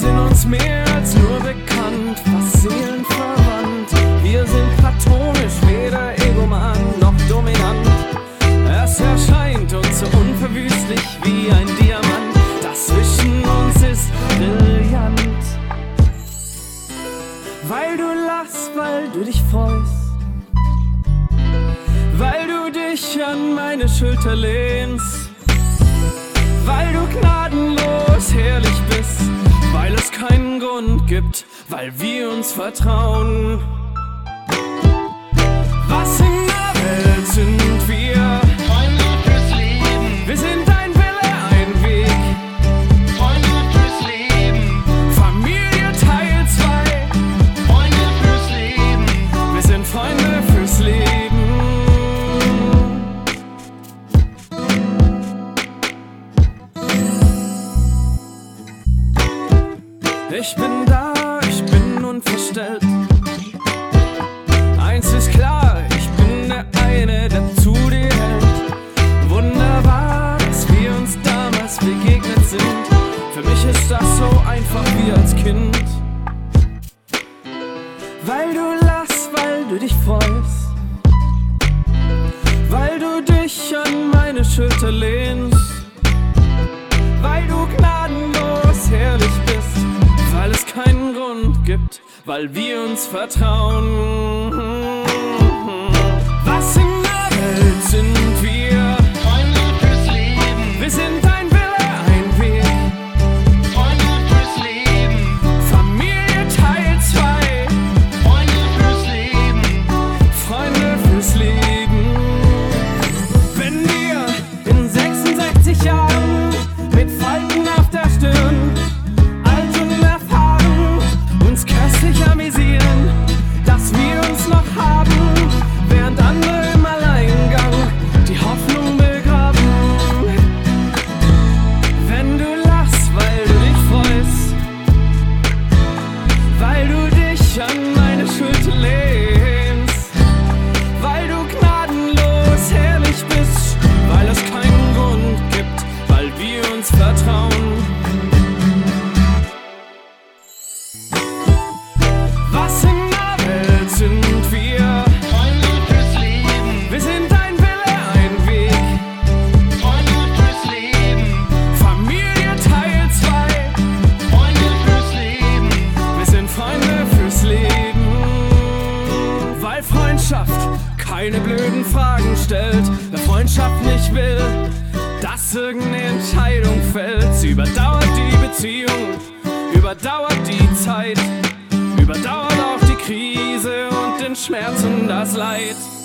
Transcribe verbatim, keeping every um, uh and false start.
sind uns mehr als nur bekannt, fast seelenverwandt. Wir sind platonisch, weder egoman noch dominant. Es erscheint uns so unverwüstlich wie ein Diamant. Das zwischen uns ist brillant. Weil du lachst, weil du dich freust, weil du dich an meine Schulter lehnst, weil du gnadenlos herrlich bist, weil es keinen Grund gibt, weil wir uns vertrauen. Was in der Welt sind wir? Freunde fürs Leben. Wir sind ein Wille, ein Weg. Freunde fürs Leben. Familie Teil zwei. Freunde fürs Leben. Wir sind Freunde fürs Leben. Ich bin da, ich bin unverstellt. Eins ist klar, ich bin der eine, der zu dir hält. Wunderbar, dass wir uns damals begegnet sind. Für mich ist das so einfach wie als Kind. Weil du lachst, weil du dich freust, weil du dich an meine Schulter lehnst, weil du gnadenlos herrlich bist, weil es keinen Grund gibt, weil wir uns vertrauen. Was in der Welt sind wir? Freunde fürs Leben. Wir sind ein Wille, ein Weg. Freunde fürs Leben. Familie Teil zwei. Freunde fürs Leben. Freunde fürs Leben. Wenn wir in sechsundsechzig Jahren mit Falten auf der Stirn alt und erfahren uns köstlich amüsieren, dass wir uns noch haben, während andere im Alleingang die Hoffnung begraben. Wenn du lachst, weil du dich freust, weil du dich an meine Schulter lehnst, weil du gnadenlos herrlich bist, weil es keinen Grund gibt, weil wir uns vertrauen. Was in der Welt sind wir? Freunde fürs Leben. Wir sind ein Wille, ein Weg. Freunde fürs Leben. Familie Teil zwei. Freunde fürs Leben. Wir sind Freunde fürs Leben. Weil Freundschaft keine blöden Fragen stellt. Wer Freundschaft nicht will, dass irgendeine Entscheidung fällt. Sie überdauert die Beziehung, überdauert die Zeit, überdauert auch die Krise und den Schmerz und das Leid.